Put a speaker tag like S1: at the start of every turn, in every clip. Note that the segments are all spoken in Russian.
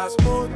S1: Господь.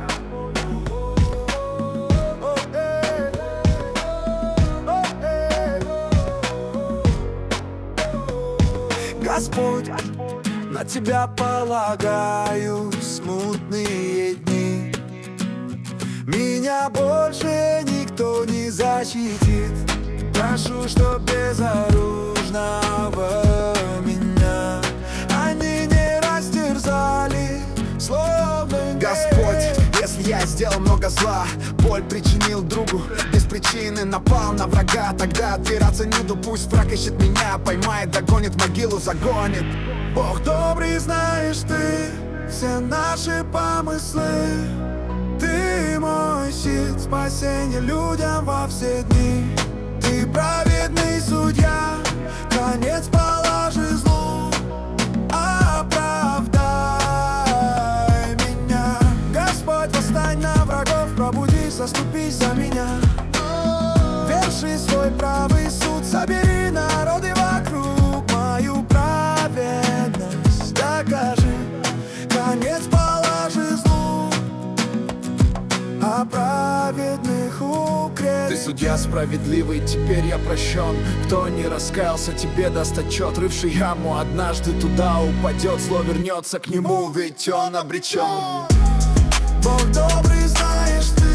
S1: Господь, на Тебя полагаюсь, смутные дни. Меня больше никто не защитит. Прошу, чтоб безоружного меня они не растерзали, словно
S2: Господь, если я сделал много зла, боль причинил другу, без причины напал на врага, тогда отпираться не ду, пусть враг ищет меня, поймает, догонит, могилу загонит.
S1: Бог добрый, знаешь ты все наши помыслы. Ты мой щит, спасение людям во все дни. Ты праведный судья, конец положи злу. Оправдай меня, Господь, восстань на врагов, пробудись, заступись за меня. Верши свой правый суд, собери народы вокруг, мою праведность докажи, конец положи злу, а праведных укрепи.
S2: Ты судья справедливый, теперь я прощен. Кто не раскаялся, тебе даст отчет. Рывший яму однажды туда упадет, зло вернется к нему, ведь он обречен.
S1: Бог добрый, знаешь ты